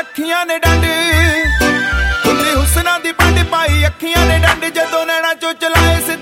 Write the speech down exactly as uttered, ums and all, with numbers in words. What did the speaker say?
ਅੱਖੀਆਂ ਨੇ ਡੰਡ ਹੁਸਨਾ ਦੀ ਪੰਡ ਪਾਈ ਅੱਖੀਆਂ ਨੇ ਡੰਡ ਜਦੋਂ ਨੈਣਾ ਚੋਂ ਚਲਾਏ